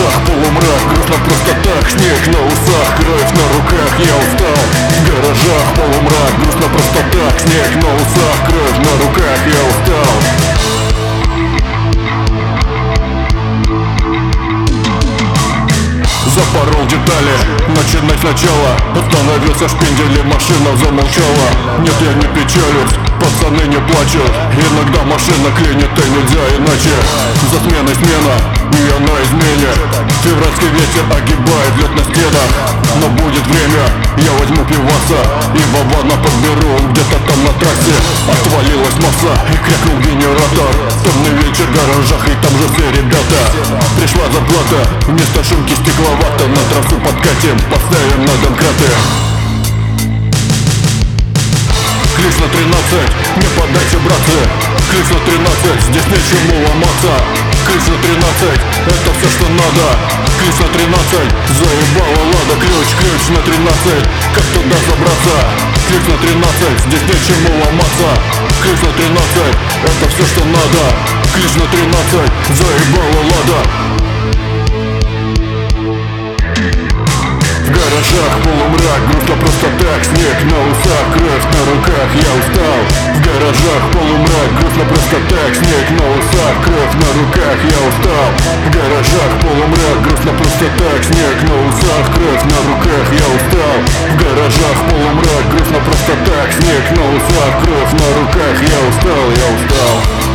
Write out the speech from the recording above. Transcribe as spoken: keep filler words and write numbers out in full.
гаражах полумрак, грустно просто так, снег на усах, кровь на руках, я устал. В гаражах полумрак, грустно просто так, снег на усах, кровь на руках, я устал. Запорол детали, начинать сначала. Остановился шпиндель и машина замолчала. Нет, я не печалюсь, пацаны не плачут. Иногда машина клинит и нельзя иначе. За сменой смена, и она измене. Февральский ветер огибает лед на стенах. Но будет время, я возьму пиваса и Вована подберу, он где-то там на трассе. Отвалилась масса и крякнул генератор. Темный вечер в гаражах и там же все ребята. Пришла зарплата, вместо шумки стекловато. На трассу подкатим, поставим на домкраты. Ключ на тринадцать, не поддайся, братцы. Ключ на тринадцать, здесь нечему ломаться. Ключ на тринадцать, это все, что надо. Ключ на тринадцать, заебала лада. Ключ, ключ на тринадцать, как туда забраться? Ключ на тринадцать, здесь нечему ломаться. Ключ на тринадцать, это все, что надо. Ключ на тринадцать, заебала лада. В гаражах полумрак, грустно просто так, снег на усах, кровь на руках, я устал. В гаражах полумрак, грустно просто так, снег на усах, кровь на руках, я устал. В гаражах полумрак, грустно просто так, снег на усах, кровь на руках, я устал. В гаражах полумрак, грустно просто так, снег на усах, кровь на руках, я устал, я устал.